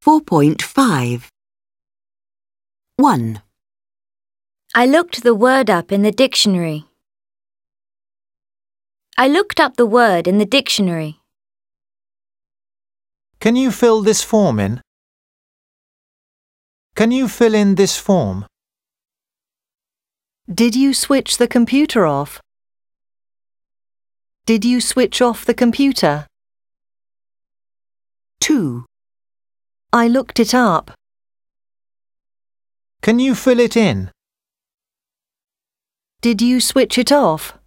4.5. 1. I looked the word up in the dictionary. I looked up the word in the dictionary. Can you fill this form in? Can you fill in this form? Did you switch the computer off? Did you switch off the computer? 2. I looked it up. Can you fill it in? Did you switch it off?